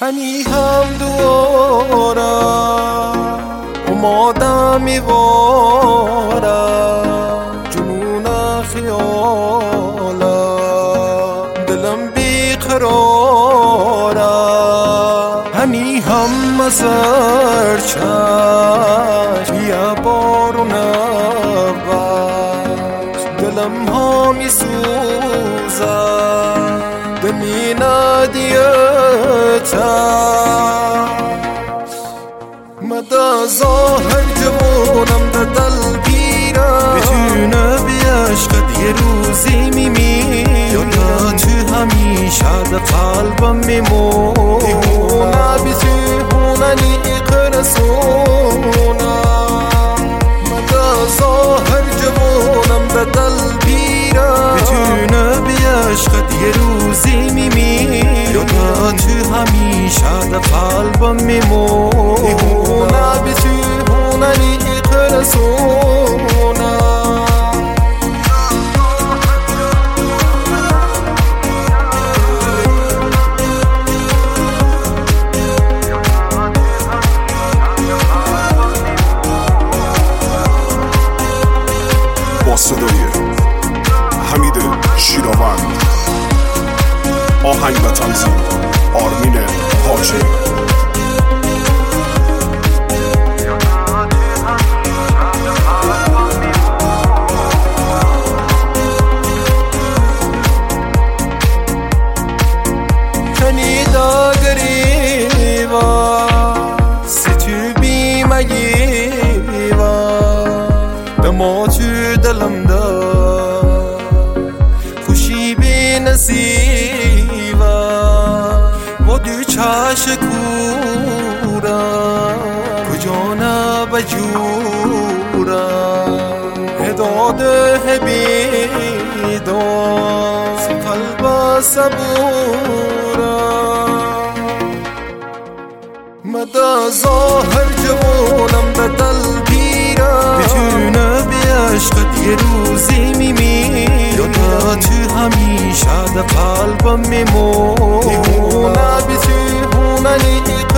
هنی هم دوارم اومادم میوارم جنون خیالم دلم بیقرارم هنی هم مزر چشم بیا بارو نبست دلم ها می سوزم دمی ندیت مدى ظاهر جوانم ده دل گیرم بتونه بیاشقد یه روزی میمیرم تو همیشه ده قلبم میمونم دیوونه بتوننی قرسونم مدى ظاهر جوانم ده دل گیرم بتونه بیاشقد یه روزی میمیرم تو همیشه ده قلبم میمونم دیوونه بتوننی قرسونم با صدای حمید شیراوند، آهنگ و تنظیم آرمین حاجی. کنیدا گریوا سی تو بیمگیوا دما تو دلم دا خوشی بی نصیبا و دو چاش کورا کجا نبجورا هداده هبیدان سی قلب صبورا مدى ظاهر جوانم ده دل گیرم بتونه بیاشقد یه روزی میمیرم تو همیشه ده قلبم میمونم دیوونه بتوننی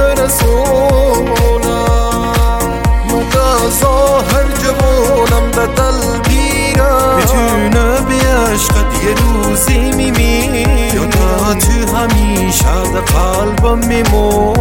قرسونم مدى ظاهر جوانم ده دل گیرم بتونه بیاشقد یه روزی میمیرم تو همیشه ده قلبم میمونم